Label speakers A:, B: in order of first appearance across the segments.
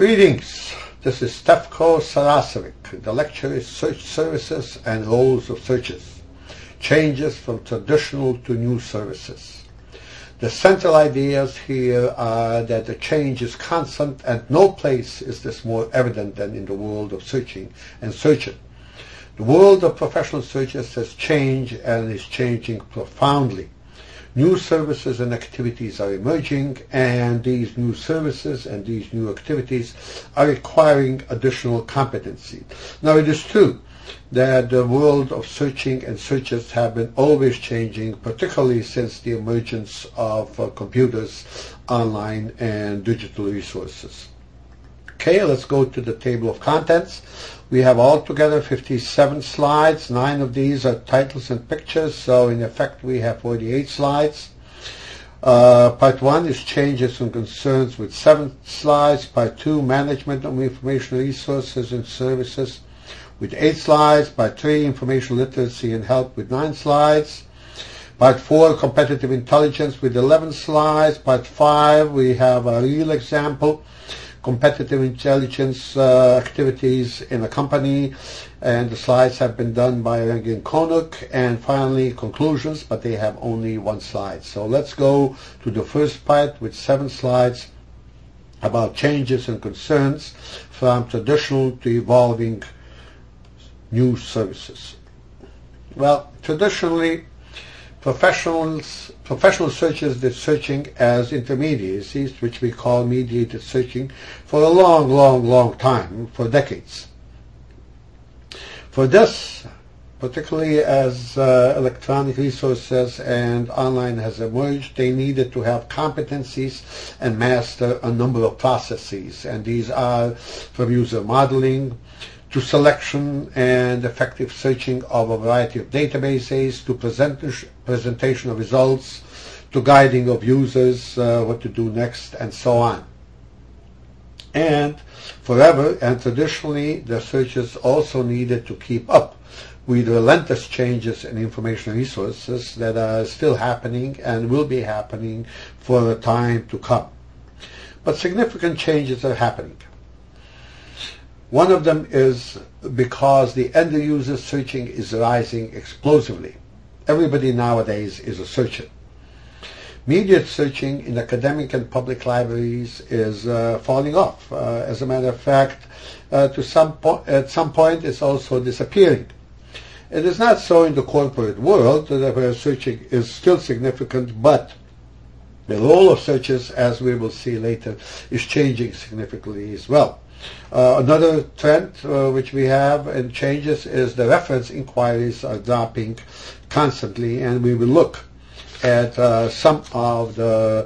A: Greetings, this is Stefko Saracevic. The lecture is Search Services and Roles of Searches, Changes from Traditional to New Services. The central ideas here are that the change is constant and no place is this more evident than in the world of searching and searching. The world of professional searches has changed and is changing profoundly. New services and activities are emerging, and these new services and these new activities are requiring additional competency. Now, it is true that the world of searching and searches have been always changing, particularly since the emergence of computers, online, and digital resources. Okay, let's go to the table of contents. We have altogether 57 slides. 9 of these are titles and pictures, so in effect we have 48 slides. Part 1 is changes and concerns with 7 slides. Part 2, management of information resources and services with 8 slides. Part 3, information literacy and help with 9 slides. Part 4, competitive intelligence with 11 slides. Part 5, we have a real example, competitive intelligence activities in a company, and the slides have been done by Rengin Konuk. And finally, conclusions, but they have only 1 slide. So let's go to the first part with 7 slides about changes and concerns from traditional to evolving new services. Well, traditionally, Professional searchers did searching as intermediaries, which we call mediated searching, for a long time, for decades. For this, particularly as electronic resources and online has emerged, they needed to have competencies and master a number of processes, and these are from user modeling to selection and effective searching of a variety of databases, to presentation of results, to guiding of users, what to do next, and so on. And forever and traditionally, the searchers also needed to keep up with relentless changes in information resources that are still happening and will be happening for a time to come. But significant changes are happening. One of them is because the end-user searching is rising explosively. Everybody nowadays is a searcher. Mediate searching in academic and public libraries is falling off. As a matter of fact, at some point it's also disappearing. It is not so in the corporate world, where searching is still significant, but the role of searchers, as we will see later, is changing significantly as well. Another trend which we have and changes is the reference inquiries are dropping constantly, and we will look at some of the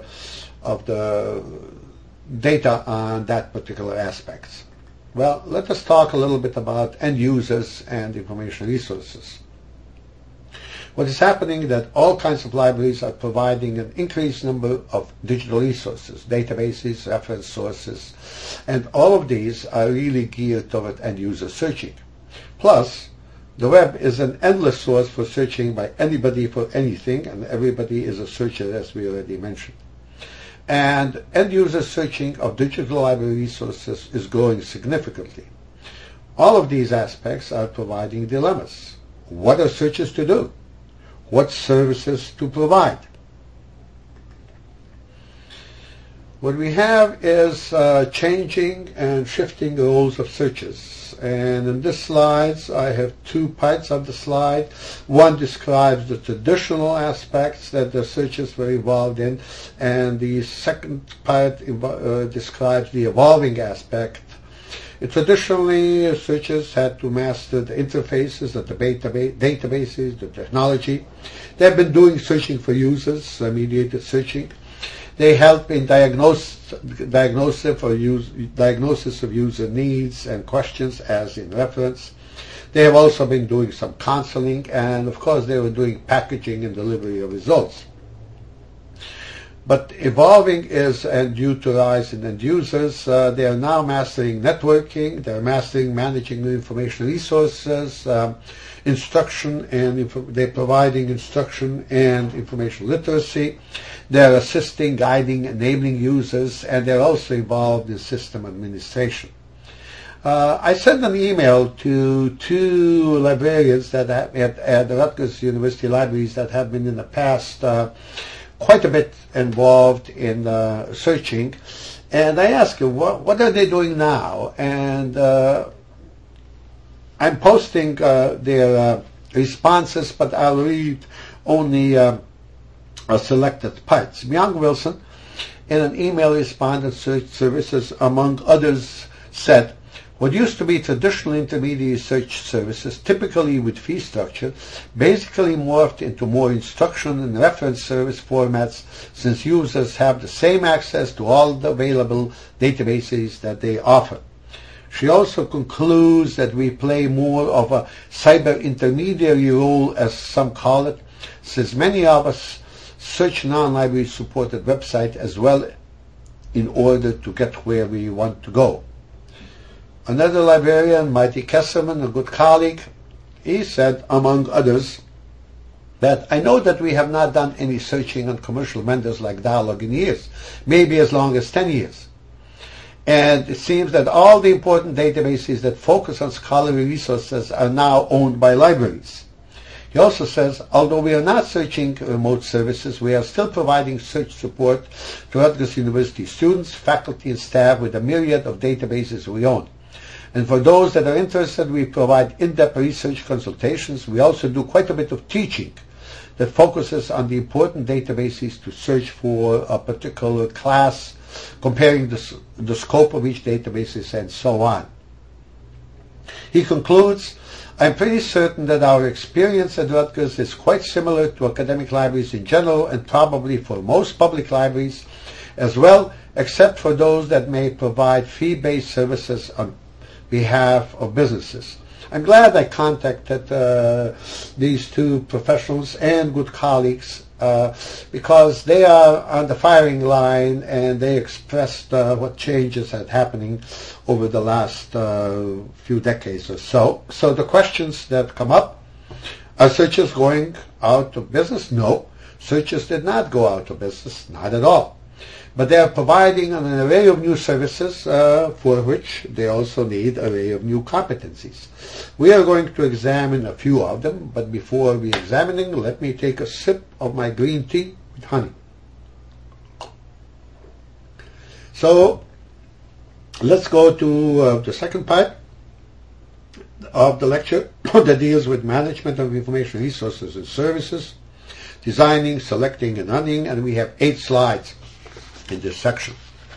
A: data on that particular aspects. Well, let us talk a little bit about end users and information resources. What is happening is that all kinds of libraries are providing an increased number of digital resources, databases, reference sources, and all of these are really geared toward end-user searching. Plus, the web is an endless source for searching by anybody for anything, and everybody is a searcher, as we already mentioned. And end-user searching of digital library resources is growing significantly. All of these aspects are providing dilemmas. What are searchers to do? What services to provide? What we have is changing and shifting roles of searchers. And in this slides, I have 2 parts of the slide. One describes the traditional aspects that the searchers were involved in, and the second part describes the evolving aspect. Traditionally, searchers had to master the interfaces of the databases, the technology. They have been doing searching for users, mediated searching. They help in diagnosis of user needs and questions, as in reference. They have also been doing some counseling, and of course they were doing packaging and delivery of results. But evolving is due to rise in end users. They are now mastering networking. They're mastering managing information resources, instruction, and they're providing instruction and information literacy. They're assisting, guiding, enabling users, and they're also involved in system administration. I sent an email to two librarians that at the Rutgers University Libraries that have been in the past quite a bit involved in searching, and I asked them, what are they doing now? And I'm posting their responses, but I'll read only selected parts. Myung Wilson, in an email responded to Search Services, among others, said, what used to be traditional intermediate search services, typically with fee structure, basically morphed into more instruction and reference service formats since users have the same access to all the available databases that they offer. She also concludes that we play more of a cyber intermediary role, as some call it, since many of us search non-library supported websites as well in order to get where we want to go. Another librarian, Marty Kesselman, a good colleague, he said, among others, that I know that we have not done any searching on commercial vendors like Dialog in years, maybe as long as 10 years. And it seems that all the important databases that focus on scholarly resources are now owned by libraries. He also says, although we are not searching remote services, we are still providing search support to Rutgers University students, faculty, and staff with a myriad of databases we own. And for those that are interested, we provide in-depth research consultations. We also do quite a bit of teaching that focuses on the important databases to search for a particular class, comparing the scope of each database and so on. He concludes, I'm pretty certain that our experience at Rutgers is quite similar to academic libraries in general and probably for most public libraries as well, except for those that may provide fee-based services on behalf of businesses. I'm glad I contacted these two professionals and good colleagues because they are on the firing line and they expressed what changes are happening over the last few decades or so. So the questions that come up, are searchers going out of business? No, searchers did not go out of business, not at all. But they are providing an array of new services for which they also need an array of new competencies. We are going to examine a few of them, but before we examining, let me take a sip of my green tea with honey. So let's go to the second part of the lecture that deals with management of information resources and services, designing, selecting, and running, and we have 8 slides in this section.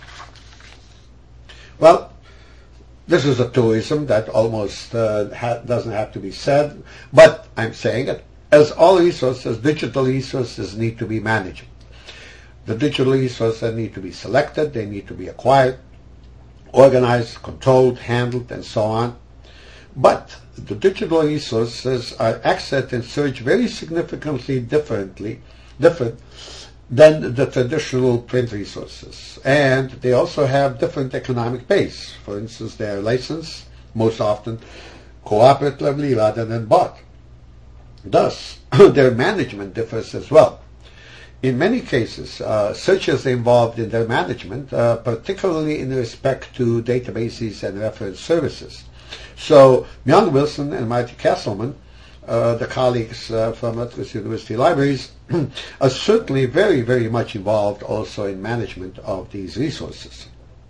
A: Well, this is a truism that almost doesn't have to be said, but I'm saying it. As all resources, digital resources need to be managed. The digital resources need to be selected, they need to be acquired, organized, controlled, handled, and so on. But the digital resources are accessed and searched very significantly different than the traditional print resources. And they also have different economic base. For instance, they are licensed, most often cooperatively rather than bought. Thus, their management differs as well. In many cases, searchers are involved in their management, particularly in respect to databases and reference services. So, Myung Wilson and Marty Kesselman, the colleagues from Rutgers University Libraries, are certainly very, very much involved also in management of these resources.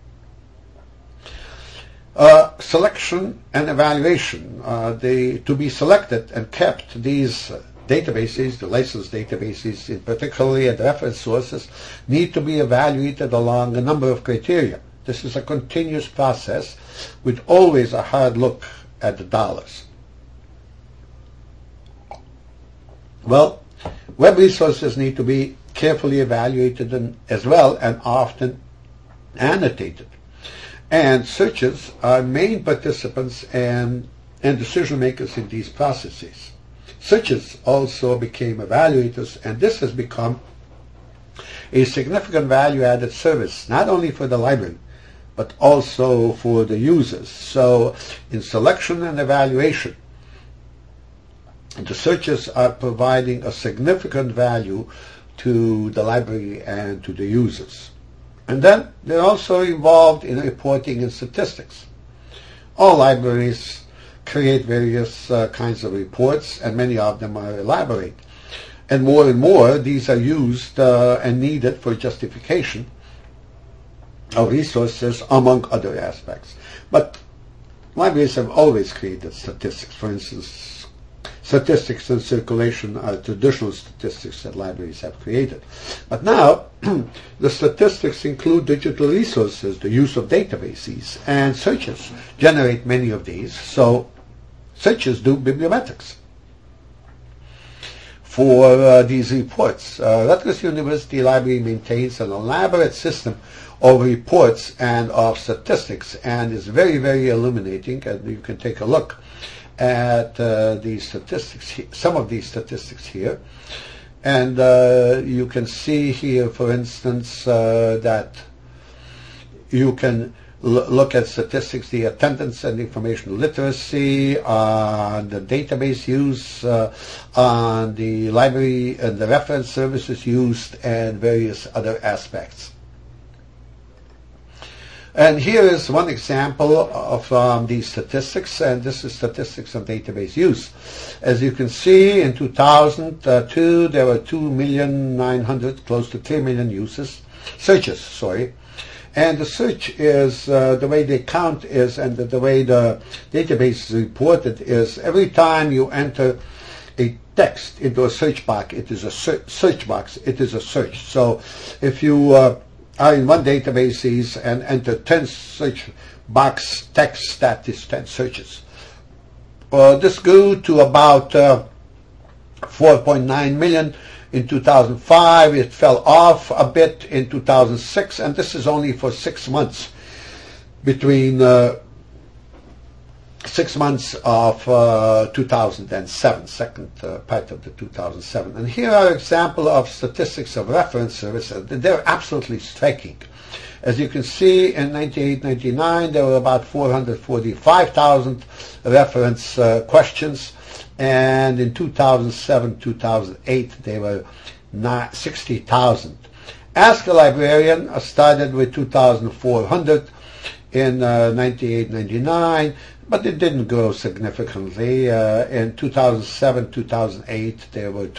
A: Selection and evaluation. To be selected and kept, these databases, the licensed databases in particularly and reference sources, need to be evaluated along a number of criteria. This is a continuous process with always a hard look at the dollars. Well, web resources need to be carefully evaluated as well and often annotated. And searchers are main participants and decision makers in these processes. Searchers also became evaluators, and this has become a significant value-added service, not only for the library, but also for the users. So in selection and evaluation, the searches are providing a significant value to the library and to the users. And then they're also involved in reporting and statistics. All libraries create various kinds of reports, and many of them are elaborate. And more, these are used and needed for justification of resources, among other aspects. But libraries have always created statistics. For instance, statistics in circulation are traditional statistics that libraries have created. But now, the statistics include digital resources, the use of databases, and searches generate many of these. So searches do bibliometrics for these reports. Rutgers University Library maintains an elaborate system of reports and of statistics, and is very, very illuminating. And you can take a look at these statistics, some of these statistics here. And you can see here, for instance, that you can look at statistics, the attendance and information literacy, on the database use, on the library and the reference services used, and various other aspects. And here is one example of these statistics, and this is statistics on database use. As you can see, in 2002, there were 2,900,000, close to 3 million searches. And the search is, the way they count is, and the way the database is reported is, every time you enter a text into a search box, it is a search box, it is a search. So if you are in one database and enter 10 search box text, that is 10 searches. This grew to about 4.9 million in 2005. It fell off a bit in 2006, and this is only for 6 months, between 6 months of 2007, second part of the 2007. And here are examples of statistics of reference services. They're absolutely striking. As you can see, in 98-99, there were about 445,000 reference questions, and in 2007-2008, they were 60,000. Ask a Librarian started with 2,400 in 98-99, but it didn't grow significantly. In 2007-2008, there were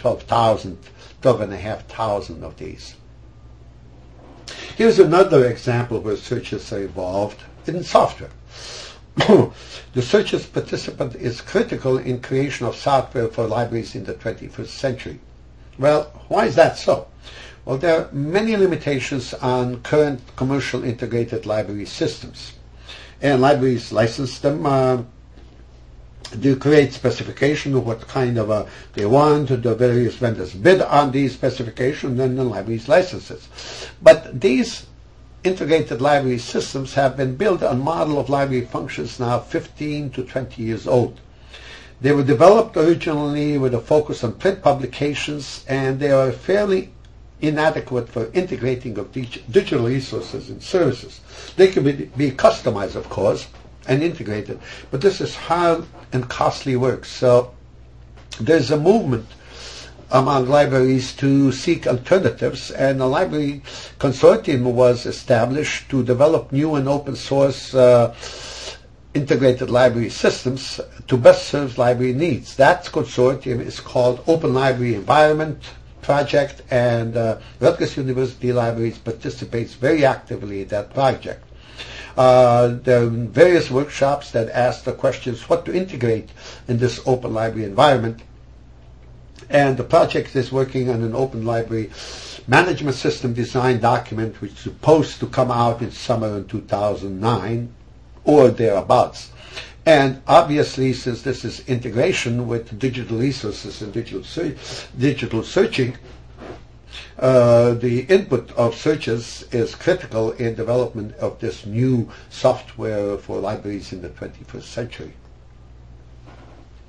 A: 12,500 of these. Here's another example where searches are involved in software. The searches participant is critical in creation of software for libraries in the 21st century. Well, why is that so? Well, there are many limitations on current commercial integrated library systems. And libraries license them. They create specification of what kind of they want. The various vendors bid on these specifications, and the libraries licenses. But these integrated library systems have been built on model of library functions now 15 to 20 years old. They were developed originally with a focus on print publications, and they are fairly inadequate for integrating of digital resources and services. They can be customized, of course, and integrated, but this is hard and costly work. So there's a movement among libraries to seek alternatives, and a library consortium was established to develop new and open source integrated library systems to best serve library needs. That consortium is called Open Library Environment Project, and Rutgers University Libraries participates very actively in that project. There are various workshops that ask the questions what to integrate in this open library environment, and the project is working on an open library management system design document, which is supposed to come out in summer in 2009 or thereabouts. And obviously, since this is integration with digital resources and digital searching, the input of searches is critical in development of this new software for libraries in the 21st century.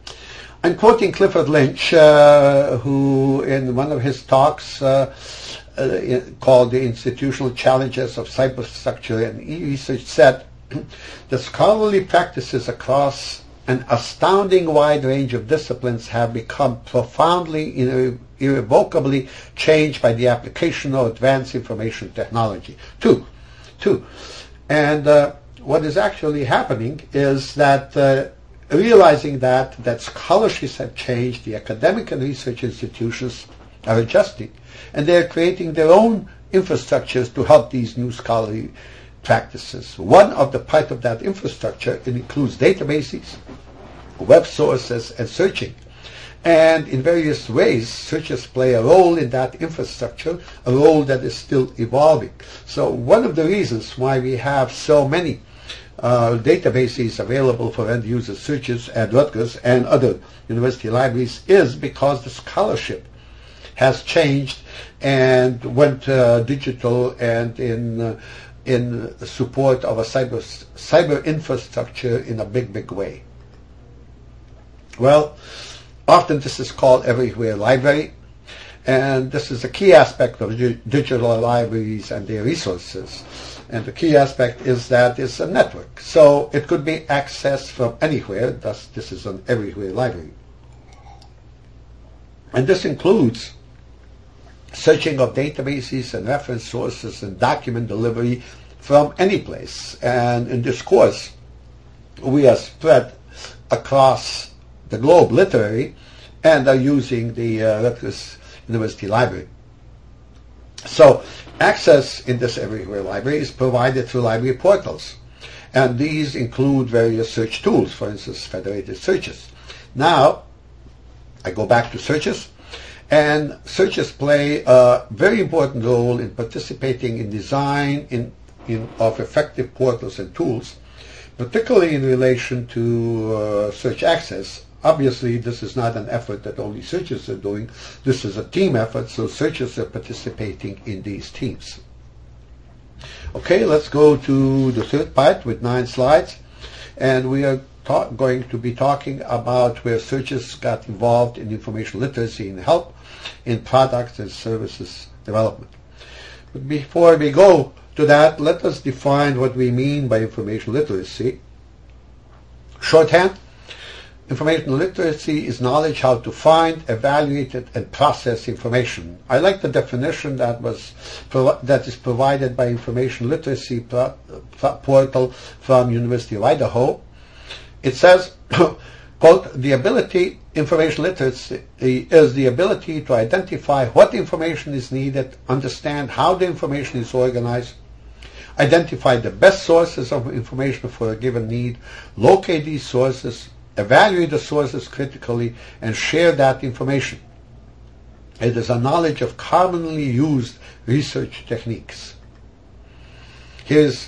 A: I'm quoting Clifford Lynch, who in one of his talks called The Institutional Challenges of Cyberstructure and E-Research, said the scholarly practices across an astounding wide range of disciplines have become profoundly, irrevocably changed by the application of advanced information technology. Two. And what is actually happening is that realizing that scholarships have changed, the academic and research institutions are adjusting, and they're creating their own infrastructures to help these new scholarly practices. One of the part of that infrastructure, it includes databases, web sources, and searching. And in various ways, searchers play a role in that infrastructure, a role that is still evolving. So one of the reasons why we have so many databases available for end-user searches at Rutgers and other university libraries is because the scholarship has changed and went digital and in support of a cyber infrastructure in a big way. Well, often this is called everywhere library, and this is a key aspect of digital libraries and their resources. And the key aspect is that it's a network, so it could be accessed from anywhere. Thus, this is an everywhere library. And this includes searching of databases and reference sources and document delivery from any place. And in this course, we are spread across the globe literally and are using the Rutgers University Library. So access in this everywhere library is provided through library portals. And these include various search tools, for instance, federated searches. Now, I go back to searches. And searchers play a very important role in participating in design of effective portals and tools, particularly in relation to search access. Obviously, this is not an effort that only searchers are doing. This is a team effort, so searchers are participating in these teams. Okay, let's go to the third part with 9 slides. And we are going to be talking about where searchers got involved in information literacy and help in products and services development. But before we go to that, let us define what we mean by information literacy. Shorthand, information literacy is knowledge how to find, evaluate, and process information. I like the definition that is provided by Information Literacy Portal from University of Idaho. It says, quote, information literacy is the ability to identify what information is needed, understand how the information is organized, identify the best sources of information for a given need, locate these sources, evaluate the sources critically, and share that information. It is a knowledge of commonly used research techniques. Here's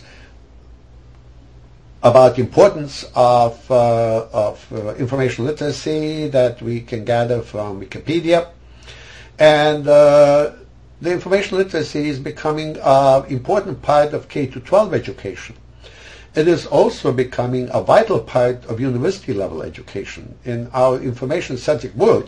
A: about the importance of information literacy that we can gather from Wikipedia. And the information literacy is becoming an important part of K-12 education. It is also becoming a vital part of university-level education. In our information-centric world,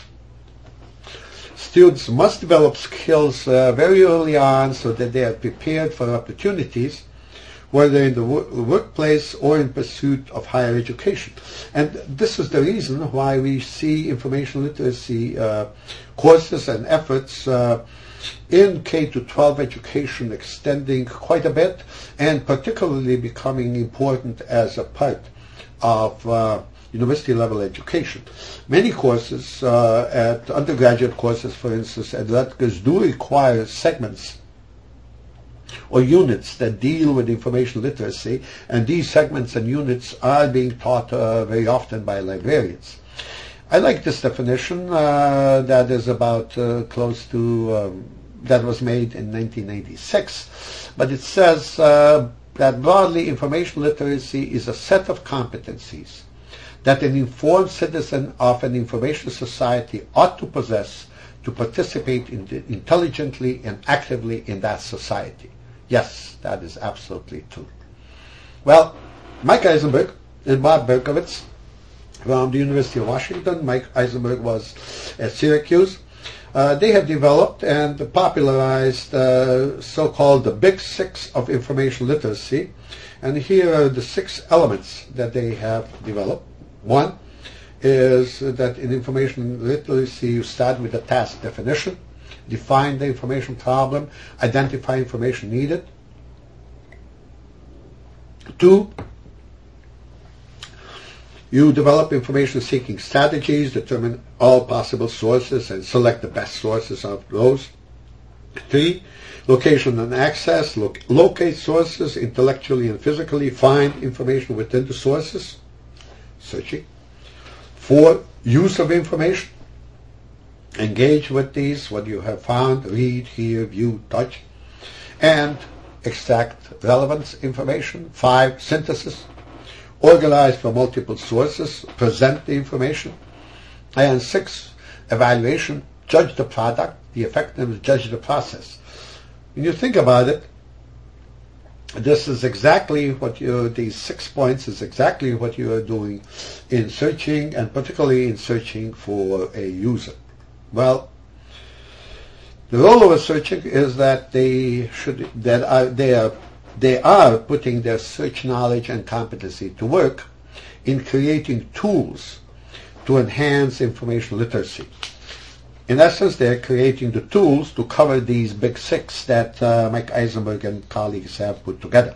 A: students must develop skills very early on so that they are prepared for opportunities, whether in the workplace or in pursuit of higher education. And this is the reason why we see information literacy courses and efforts in K-12 education extending quite a bit, and particularly becoming important as a part of university-level education. Many courses, at undergraduate courses, for instance, at Rutgers, do require segments or units that deal with information literacy, and these segments and units are being taught very often by librarians. I like this definition that is about close to, that was made in 1996, but it says that broadly information literacy is a set of competencies that an informed citizen of an information society ought to possess to participate intelligently and actively in that society. Yes, that is absolutely true. Well, Mike Eisenberg and Bob Berkowitz from the University of Washington. Mike Eisenberg was at Syracuse, They have developed and popularized so-called the Big Six of information literacy. And here are the 6 elements that they have developed. One is that in information literacy you start with the task definition, define the information problem, identify information needed. 2, you develop information seeking strategies, determine all possible sources and select the best sources of those. 3, location and access, locate sources intellectually and physically, find information within the sources, searching. 4, use of information, engage with these, what you have found, read, hear, view, touch, and extract relevant information. 5, synthesis, organize from multiple sources, present the information. And 6, evaluation, judge the product, the effectiveness, judge the process. When you think about it, this is exactly what these 6 points is exactly what you are doing in searching, and particularly in searching for a user. Well, the role of a searching is that they are putting their search knowledge and competency to work in creating tools to enhance information literacy. In essence, they're creating the tools to cover these big 6 that Mike Eisenberg and colleagues have put together.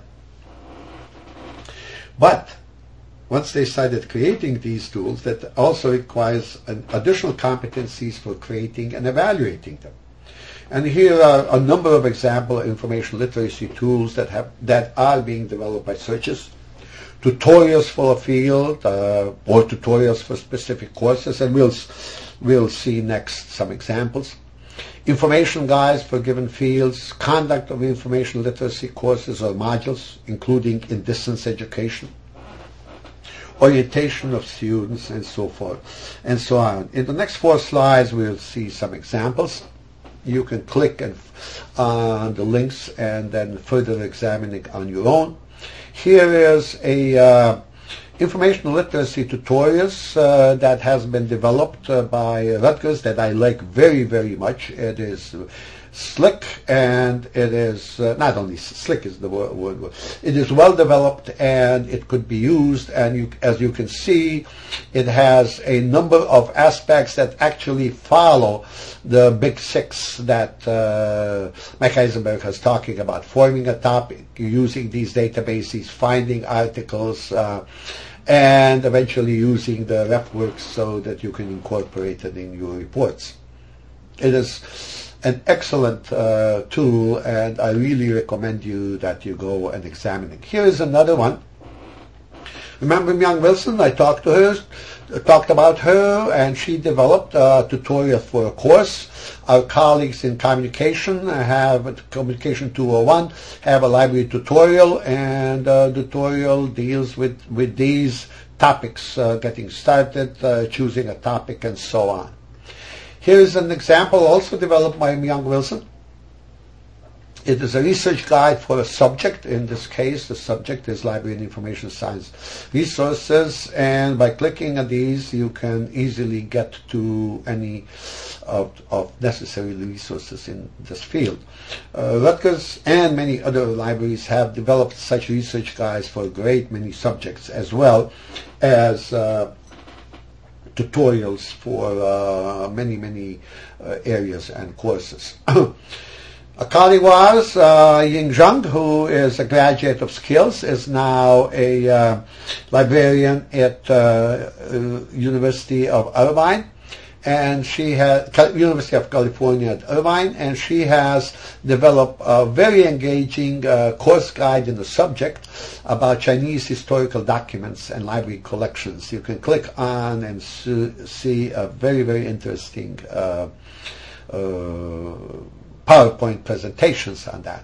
A: But once they started creating these tools, that also requires additional competencies for creating and evaluating them. And here are a number of example information literacy tools that are being developed by searchers. Tutorials for a field or tutorials for specific courses, and we'll see next some examples. Information guides for given fields, conduct of information literacy courses or modules, including in distance education, orientation of students, and so forth, and so on. In the next 4 slides, we'll see some examples. You can click on the links and then further examine it on your own. Here is a information literacy tutorials that has been developed by Rutgers that I like very, very much. It is slick, and it is not only slick is the word, it is well developed, and it could be used, and as you can see, it has a number of aspects that actually follow the big 6 that Mike Eisenberg has talking about: forming a topic, using these databases, finding articles, and eventually using the RefWorks so that you can incorporate it in your reports. It is an excellent tool, and I really recommend you that you go and examine it. Here is another one. Remember Myung Wilson? I talked about her, and she developed a tutorial for a course. Our colleagues in Communication have Communication 201 have a library tutorial, and the tutorial deals with these topics, getting started, choosing a topic, and so on. Here is an example also developed by Myung Wilson. It is a research guide for a subject. In this case, the subject is Library and Information Science Resources, and by clicking on these, you can easily get to any of necessary resources in this field. Rutgers and many other libraries have developed such research guides for a great many subjects, as well as tutorials for many areas and courses. A colleague of ours, Ying Zhang, who is a graduate of Skills, is now a librarian at University of Irvine, and she has University of California at Irvine, and she has developed a very engaging course guide in the subject about Chinese historical documents and library collections. You can click on and see a very interesting PowerPoint presentations on that.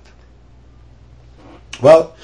A: Well,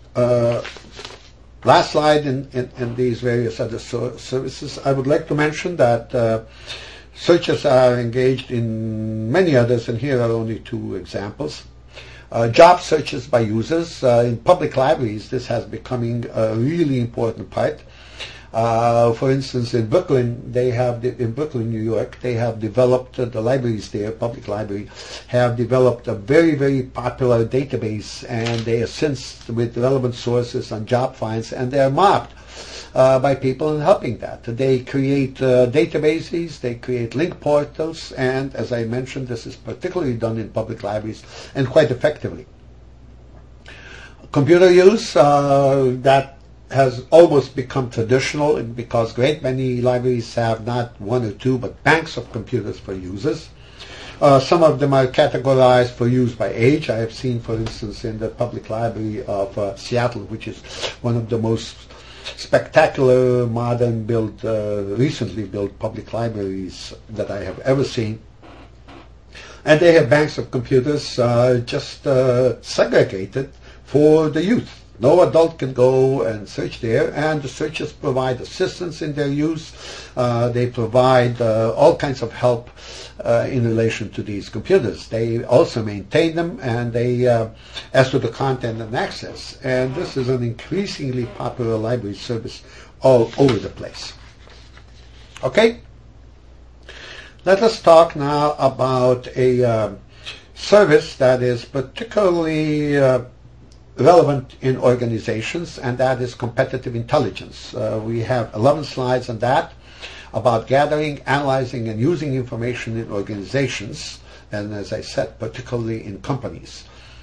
A: last slide in these various other services, I would like to mention that searchers are engaged in many others, and here are only 2 examples. Job searches by users. In public libraries, this has becoming a really important part. For instance, in Brooklyn, in Brooklyn, New York, they have developed, the libraries there, public library, have developed a very, very popular database, and they assist with relevant sources and job finds, and they are marked by people in helping that. They create databases, they create link portals, and as I mentioned, this is particularly done in public libraries and quite effectively. Computer use, that has almost become traditional because great many libraries have not one or two but banks of computers for users. Some of them are categorized for use by age. I have seen, for instance, in the Public Library of Seattle, which is one of the most spectacular, modern built, recently built public libraries that I have ever seen. And they have banks of computers just segregated for the youth. No adult can go and search there, and the searchers provide assistance in their use. They provide all kinds of help in relation to these computers. They also maintain them, and they, as to the content and access. And this is an increasingly popular library service all over the place. Okay? Let us talk now about a service that is particularly relevant in organizations, and that is competitive intelligence. We have 11 slides on that about gathering, analyzing, and using information in organizations, and as I said, particularly in companies.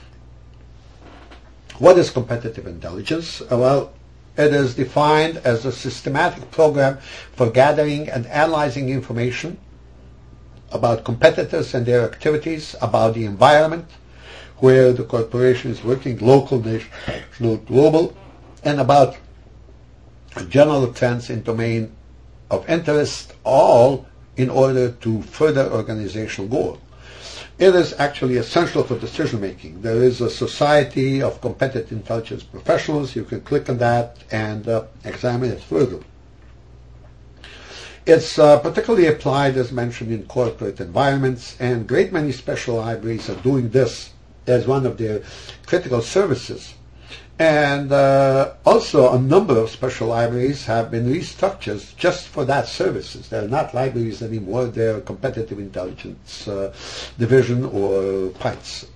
A: What is competitive intelligence? Well, it is defined as a systematic program for gathering and analyzing information about competitors and their activities, about the environment where the corporation is working, local, national, global, and about general trends in domain of interest, all in order to further organizational goal. It is actually essential for decision making. There is a Society of Competitive Intelligence Professionals. You can click on that and examine it further. It's particularly applied, as mentioned, in corporate environments, and great many special libraries are doing this as one of their critical services. And also a number of special libraries have been restructured just for that services. They're not libraries anymore, they're competitive intelligence division or PITES.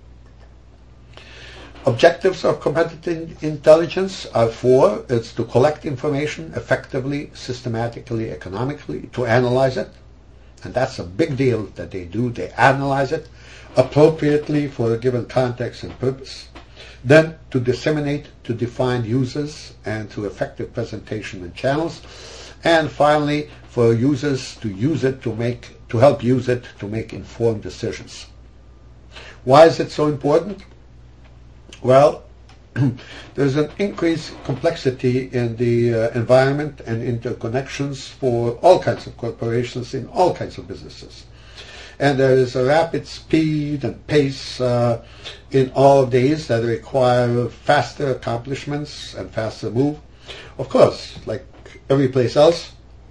A: Objectives of competitive intelligence are four. It's to collect information effectively, systematically, economically, to analyze it, and that's a big deal that they do. They analyze it appropriately for a given context and purpose. Then to disseminate, to define users, and through effective presentation and channels. And finally, for users to use it to help use it to make informed decisions. Why is it so important? Well, there's an increased complexity in the environment and interconnections for all kinds of corporations in all kinds of businesses. And there is a rapid speed and pace in all of these that require faster accomplishments and faster move. Of course, like every place else,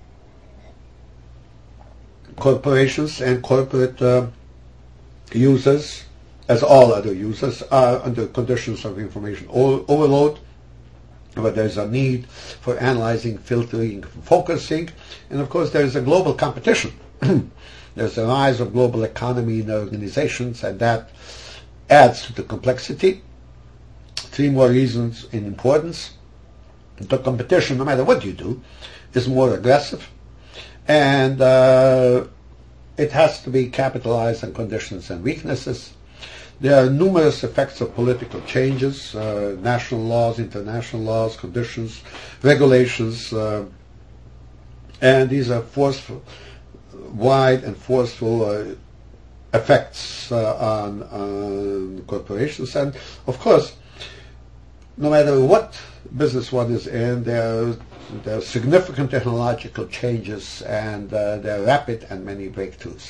A: corporations and corporate users, as all other users, are under conditions of information overload, but there's a need for analyzing, filtering, focusing, and of course there's a global competition. There's a rise of global economy in organizations, and that adds to the complexity. Three more reasons in importance. The competition, no matter what you do, is more aggressive, and it has to be capitalized on conditions and weaknesses. There are numerous effects of political changes, national laws, international laws, conditions, regulations, and these are wide and forceful effects on corporations. And of course, no matter what business one is in, there are significant technological changes, and there are rapid and many breakthroughs.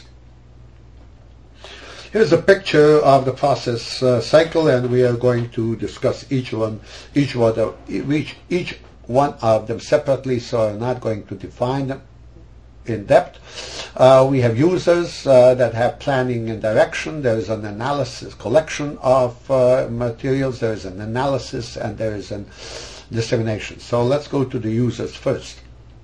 A: Here's a picture of the process cycle, and we are going to discuss each one of them separately, so I'm not going to define them in depth. We have users that have planning and direction. There is an analysis, collection of materials. There is an analysis, and there is an dissemination. So let's go to the users first.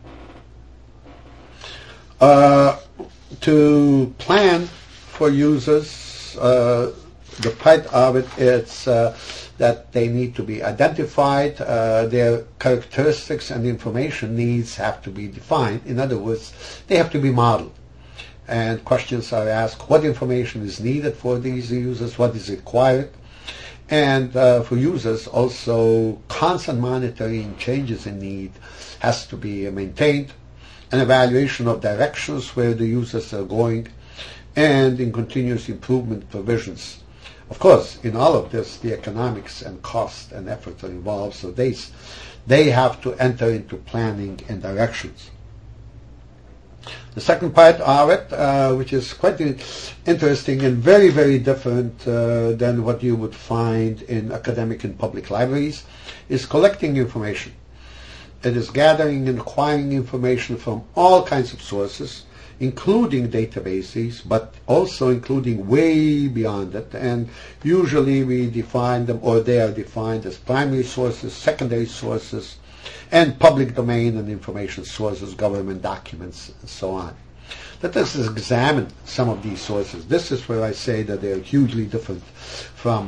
A: To plan for users, the part of it is that they need to be identified, their characteristics and information needs have to be defined. In other words, they have to be modeled. And questions are asked, what information is needed for these users, what is required. And for users also, constant monitoring changes in need has to be maintained, an evaluation of directions where the users are going, and in continuous improvement provisions. Of course, in all of this, the economics and cost and effort are involved, so they have to enter into planning and directions. The second part of it, which is quite interesting and very, very different than what you would find in academic and public libraries, is collecting information. It is gathering and acquiring information from all kinds of sources, including databases, but also including way beyond it. And usually we define them, or they are defined as primary sources, secondary sources, and public domain and information sources, government documents, and so on. Let us examine some of these sources. This is where I say that they are hugely different from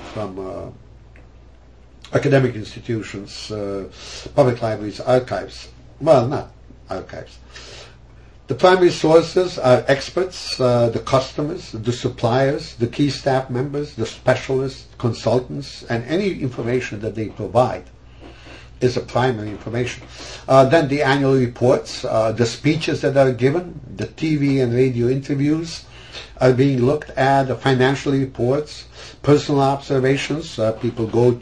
A: academic institutions, public libraries, archives. Well, not archives. The primary sources are experts, the customers, the suppliers, the key staff members, the specialists, consultants, and any information that they provide is a primary information. Then the annual reports, the speeches that are given, the TV and radio interviews are being looked at, the financial reports, personal observations. People go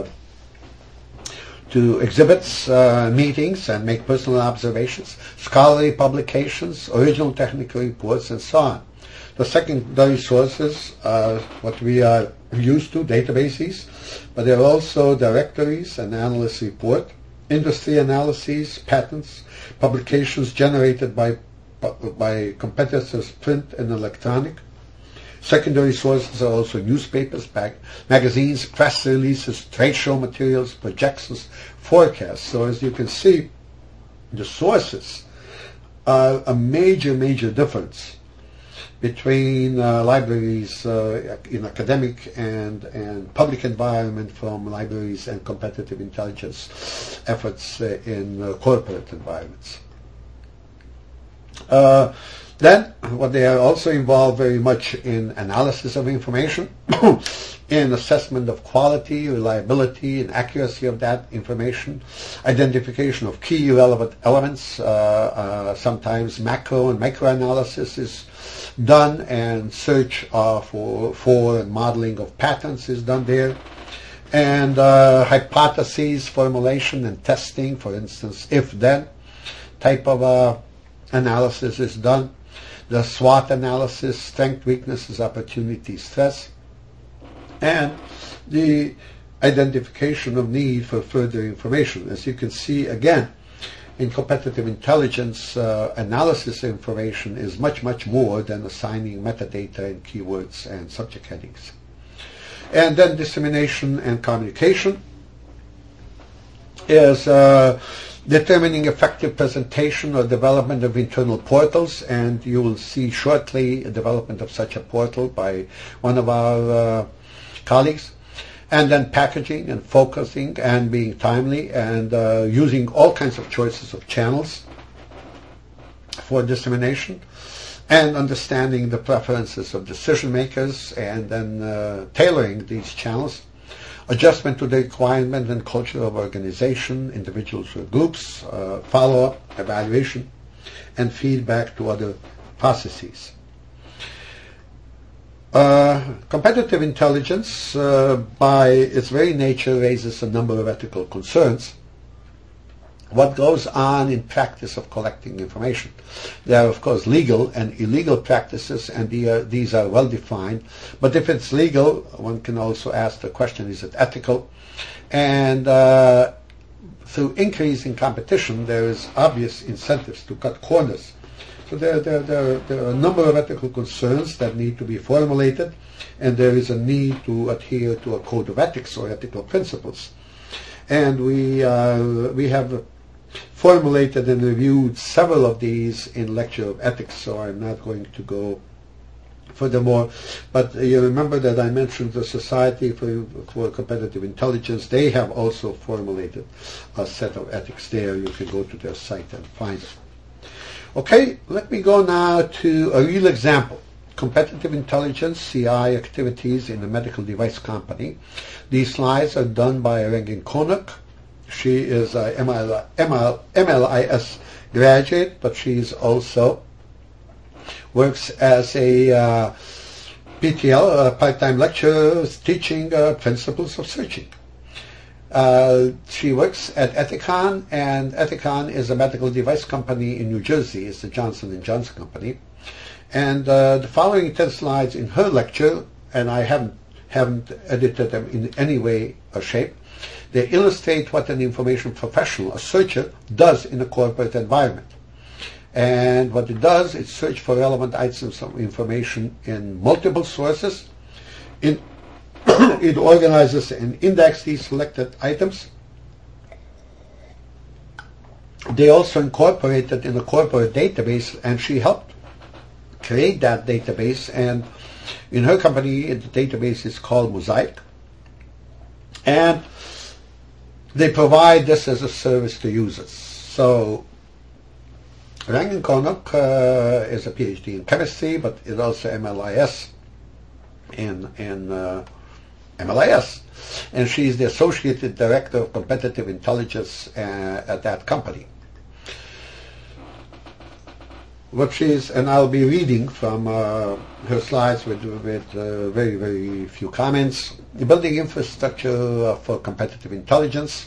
A: to exhibits, meetings, and make personal observations, scholarly publications, original technical reports, and so on. The secondary sources are what we are used to, databases, but there are also directories and analyst report, industry analyses, patents, publications generated by competitors, print and electronic. Secondary sources are also newspapers, magazines, press releases, trade show materials, projections, forecasts. So as you can see, the sources are a major, major difference between libraries in academic and public environment from libraries and competitive intelligence efforts in corporate environments. Then, what they are also involved very much in analysis of information, in assessment of quality, reliability, and accuracy of that information, identification of key relevant elements, sometimes macro and micro analysis is done, and search for and modeling of patterns is done there, and hypotheses formulation and testing, for instance, if-then type of analysis is done. The SWOT analysis, strength, weaknesses, opportunities, threats, and the identification of need for further information. As you can see, again, in competitive intelligence, analysis information is much, much more than assigning metadata and keywords and subject headings. And then dissemination and communication is determining effective presentation or development of internal portals, and you will see shortly a development of such a portal by one of our colleagues. And then packaging and focusing and being timely and using all kinds of choices of channels for dissemination, and understanding the preferences of decision makers, and then tailoring these channels. Adjustment to the requirement and culture of organization, individuals or groups, follow-up, evaluation, and feedback to other processes. Competitive intelligence, by its very nature, raises a number of ethical concerns. What goes on in practice of collecting information? There are, of course, legal and illegal practices, and these are well defined. But if it's legal, one can also ask the question, is it ethical? And through increasing competition, there is obvious incentives to cut corners. So there are a number of ethical concerns that need to be formulated, and there is a need to adhere to a code of ethics or ethical principles. And we have formulated and reviewed several of these in Lecture of Ethics, so I'm not going to go furthermore. But you remember that I mentioned the Society for Competitive Intelligence. They have also formulated a set of ethics there. You can go to their site and find it. Okay, let me go now to a real example. Competitive intelligence, CI activities in a medical device company. These slides are done by Rengin Konuk. She is a MLIS graduate, but she's also works as a PTL, a part-time lecturer, teaching principles of searching. She works at Ethicon, and Ethicon is a medical device company in New Jersey. It's the Johnson & Johnson company. And the following 10 slides in her lecture, and I haven't edited them in any way or shape, they illustrate what an information professional, a searcher, does in a corporate environment. And what it does, it searches for relevant items of information in multiple sources. It organizes and indexes these selected items. They also incorporate it in a corporate database, and she helped create that database. And in her company, the database is called Mosaic. And they provide this as a service to users. So Rengin Konuk is a PhD in chemistry, but is also MLIS in MLIS, and she's the Associate Director of Competitive Intelligence at that company. What and I'll be reading from her slides with very, very few comments. Building infrastructure for competitive intelligence.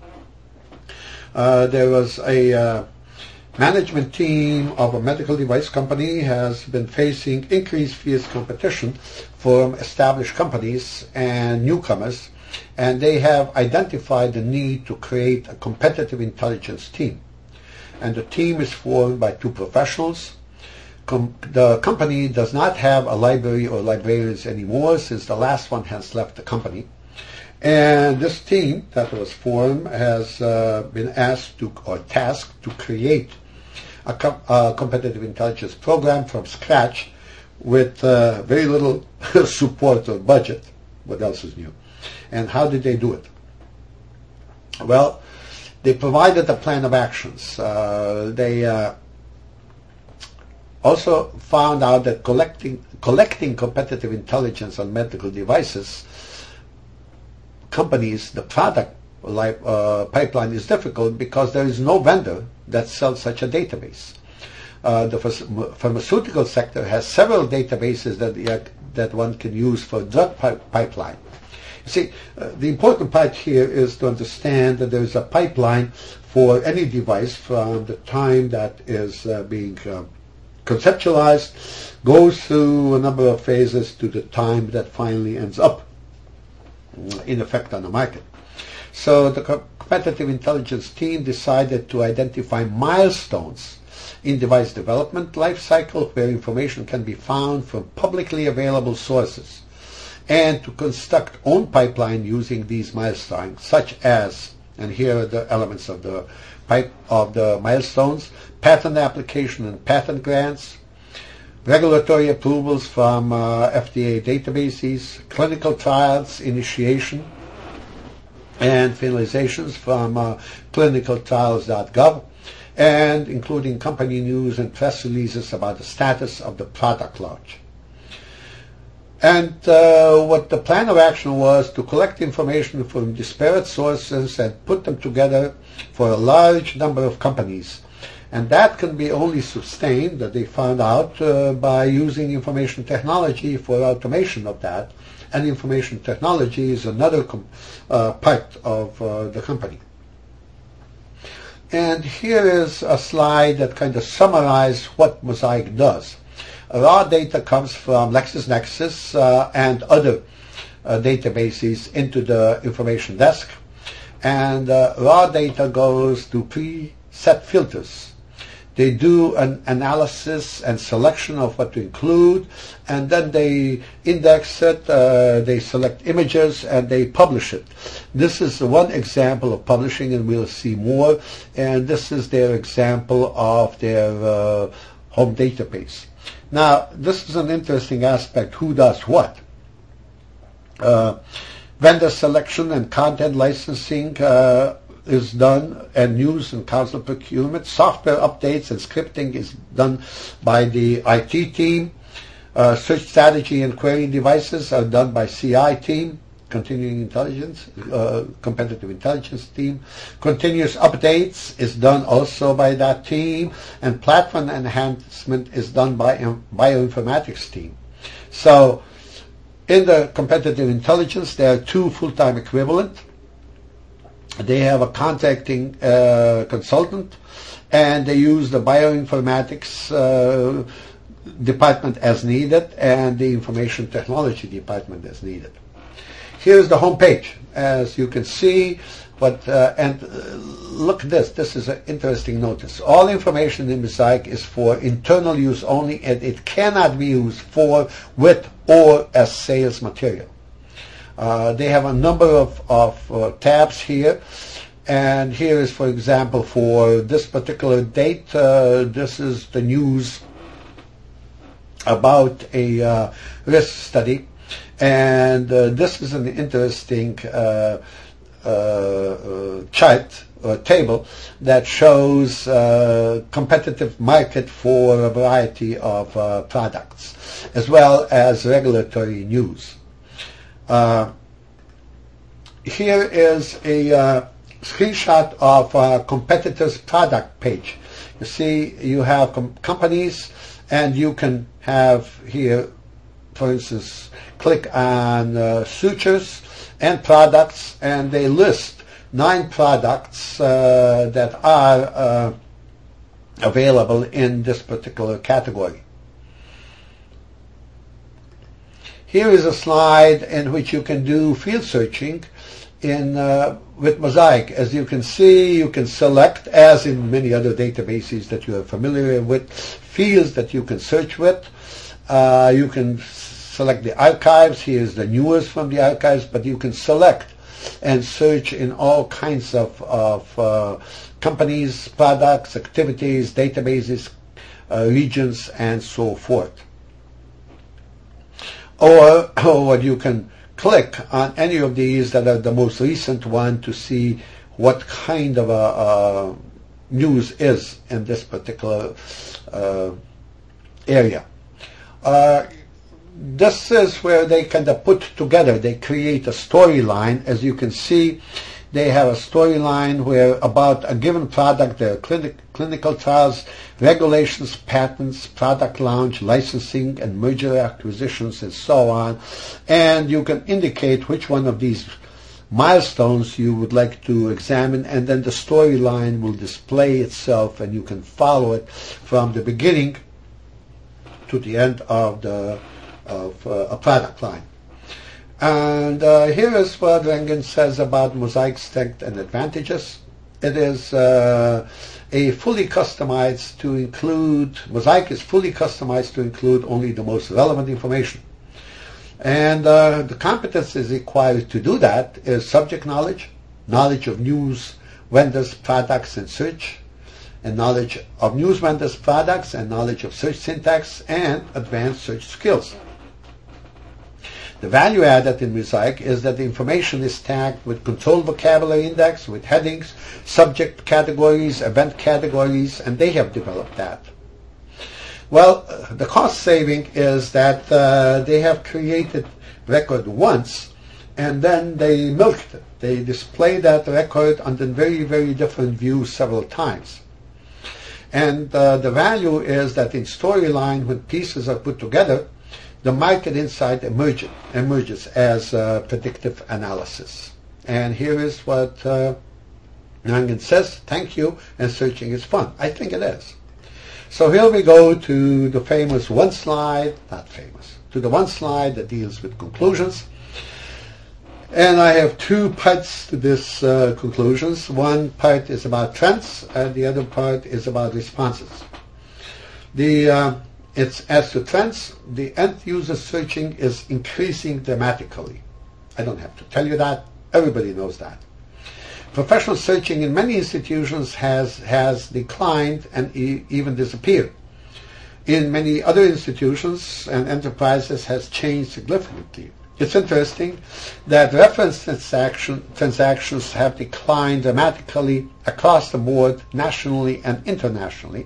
A: There was a management team of a medical device company has been facing increased fierce competition from established companies and newcomers, and they have identified the need to create a competitive intelligence team. And the team is formed by two professionals. The company does not have a library or librarians anymore, since the last one has left the company. And this team that was formed has been asked to, or tasked to, create a competitive intelligence program from scratch with very little support or budget. What else is new? And how did they do it? Well, they provided a plan of actions. They also found out that collecting competitive intelligence on medical devices companies, the product pipeline is difficult because there is no vendor that sells such a database. The pharmaceutical sector has several databases that one can use for drug pipeline. You see, the important part here is to understand that there is a pipeline for any device from the time that is being conceptualized, goes through a number of phases to the time that finally ends up in effect on the market. So the competitive intelligence team decided to identify milestones in device development life cycle where information can be found from publicly available sources, and to construct own pipeline using these milestones, such as, and here are the elements of the milestones: patent application and patent grants, regulatory approvals from FDA databases, clinical trials initiation and finalizations from clinicaltrials.gov, and including company news and press releases about the status of the product launch. And what the plan of action was to collect information from disparate sources and put them together for a large number of companies. And that can be only sustained, that they found out, by using information technology for automation of that. And information technology is another part of the company. And here is a slide that kind of summarizes what Mosaic does. Raw data comes from LexisNexis and other databases into the information desk. And raw data goes to preset filters. They do an analysis and selection of what to include, and then they index it, they select images, and they publish it. This is one example of publishing, and we'll see more. And this is their example of their home database. Now, this is an interesting aspect, who does what. Vendor selection and content licensing is done, and news and council procurement. Software updates and scripting is done by the IT team. Search strategy and query devices are done by CI team, continuing intelligence, competitive intelligence team. Continuous updates is done also by that team, and platform enhancement is done by bioinformatics team. So in the competitive intelligence, there are two full-time equivalent. They have a contracting consultant, and they use the bioinformatics department as needed, and the information technology department as needed. Here's the home page, as you can see. And look at this. This is an interesting notice. All information in Mosaic is for internal use only, and it cannot be used for, with, or as sales material. They have a number of tabs here, and here is, for example, for this particular date, this is the news about a risk study, and this is an interesting chart or table that shows competitive market for a variety of products, as well as regulatory news. Here is a screenshot of a competitor's product page. You see, you have companies, and you can have here, for instance, click on sutures and products, and they list 9 products that are available in this particular category. Here is a slide in which you can do field searching with Mosaic. As you can see, you can select, as in many other databases that you are familiar with, fields that you can search with. You can select the archives. Here's the newest from the archives, but you can select and search in all kinds of companies, products, activities, databases, regions, and so forth. Or you can click on any of these that are the most recent one to see what kind of a news is in this particular area. This is where they kind of put together, they create a storyline. As you can see, they have a storyline where about a given product, their clinical trials, regulations, patents, product launch, licensing, and merger acquisitions, and so on. And you can indicate which one of these milestones you would like to examine, and then the storyline will display itself, and you can follow it from the beginning to the end of a product line. And here is what Rengen says about Mosaic's strengths and advantages. It is Mosaic is fully customized to include only the most relevant information. And the competencies required to do that is subject knowledge, knowledge of news, vendors, products, and search, and knowledge of news, vendors, products, and knowledge of search syntax, and advanced search skills. The value added in Mosaic is that the information is tagged with controlled vocabulary index, with headings, subject categories, event categories, and they have developed that. Well, the cost saving is that they have created record once, and then they milked it. They display that record under very, very different views several times. And the value is that in storyline, when pieces are put together, the market insight emerges as predictive analysis. And here is what Nangen says: thank you, and searching is fun. I think it is. So here we go to the famous one slide, not famous, to the one slide that deals with conclusions. And I have two parts to this conclusions. One part is about trends, and the other part is about responses. It's as to trends, the end user searching is increasing dramatically. I don't have to tell you that. Everybody knows that. Professional searching in many institutions has declined and even disappeared. In many other institutions and enterprises has changed significantly. It's interesting that reference transactions have declined dramatically across the board, nationally and internationally.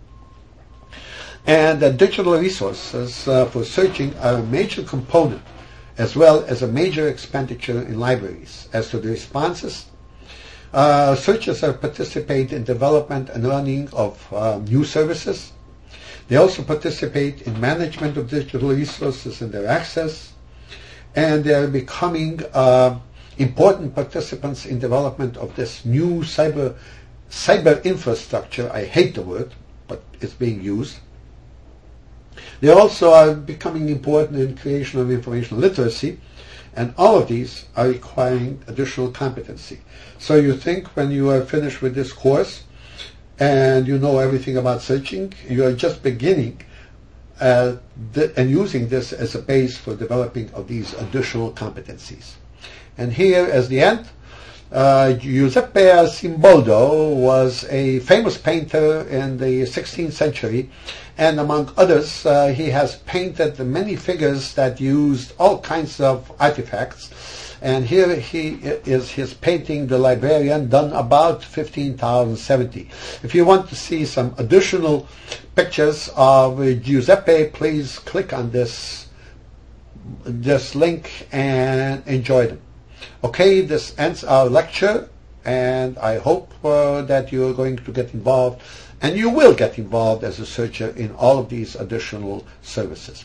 A: And that digital resources for searching are a major component, as well as a major expenditure in libraries. As to the responses, searchers participate in development and running of new services. They also participate in management of digital resources and their access. And they are becoming important participants in development of this new cyber infrastructure. I hate the word, but it's being used. They also are becoming important in creation of information literacy, and all of these are requiring additional competency. So you think when you are finished with this course and you know everything about searching, you are just beginning and using this as a base for developing of these additional competencies. And here, as the end, Giuseppe Arcimboldo was a famous painter in the 16th century, and among others, he has painted many figures that used all kinds of artifacts. And here he is his painting, The Librarian, done about 1570. If you want to see some additional pictures of Giuseppe, please click on this link and enjoy them. Okay, this ends our lecture, and I hope that you are going to get involved, and you will get involved as a searcher in all of these additional services.